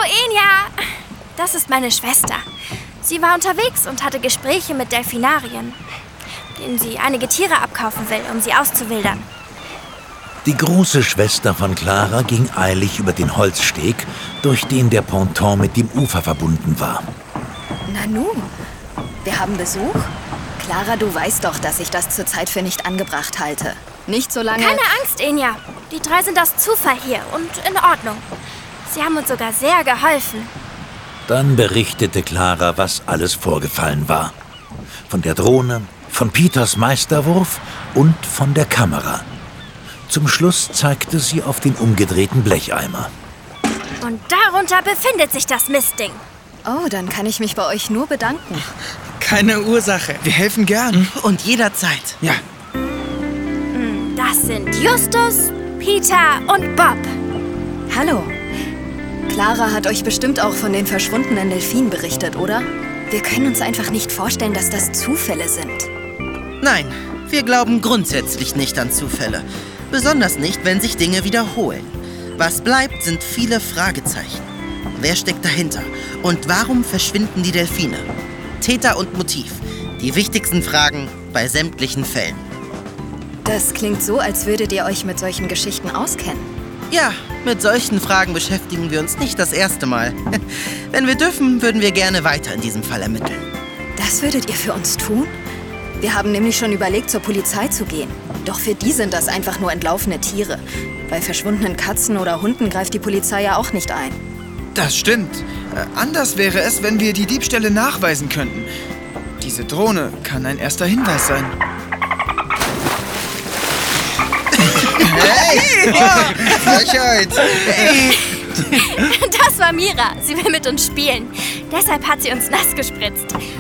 Enya! Das ist meine Schwester. Sie war unterwegs und hatte Gespräche mit Delfinarien, denen sie einige Tiere abkaufen will, um sie auszuwildern. Die große Schwester von Clara ging eilig über den Holzsteg, durch den der Ponton mit dem Ufer verbunden war. Nanu, wir haben Besuch? Clara, du weißt doch, dass ich das zurzeit für nicht angebracht halte. Nicht so lange... Keine Angst, Enya. Die drei sind aus Zufall hier und in Ordnung. Sie haben uns sogar sehr geholfen. Dann berichtete Clara, was alles vorgefallen war. Von der Drohne, von Peters Meisterwurf und von der Kamera. Zum Schluss zeigte sie auf den umgedrehten Blecheimer. Und darunter befindet sich das Mistding. Oh, dann kann ich mich bei euch nur bedanken. Keine Ursache. Wir helfen gern. Und jederzeit. Ja. Das sind Justus, Peter und Bob. Hallo. Clara hat euch bestimmt auch von den verschwundenen Delfinen berichtet, oder? Wir können uns einfach nicht vorstellen, dass das Zufälle sind. Nein, wir glauben grundsätzlich nicht an Zufälle. Besonders nicht, wenn sich Dinge wiederholen. Was bleibt, sind viele Fragezeichen. Wer steckt dahinter? Und warum verschwinden die Delfine? Täter und Motiv. Die wichtigsten Fragen bei sämtlichen Fällen. Das klingt so, als würdet ihr euch mit solchen Geschichten auskennen. Ja, mit solchen Fragen beschäftigen wir uns nicht das erste Mal. Wenn wir dürfen, würden wir gerne weiter in diesem Fall ermitteln. Das würdet ihr für uns tun? Wir haben nämlich schon überlegt, zur Polizei zu gehen. Doch für die sind das einfach nur entlaufene Tiere. Bei verschwundenen Katzen oder Hunden greift die Polizei ja auch nicht ein. Das stimmt. Anders wäre es, wenn wir die Diebstähle nachweisen könnten. Diese Drohne kann ein erster Hinweis sein. Hey! Frechheit! Das war Mira. Sie will mit uns spielen. Deshalb hat sie uns nass gespritzt.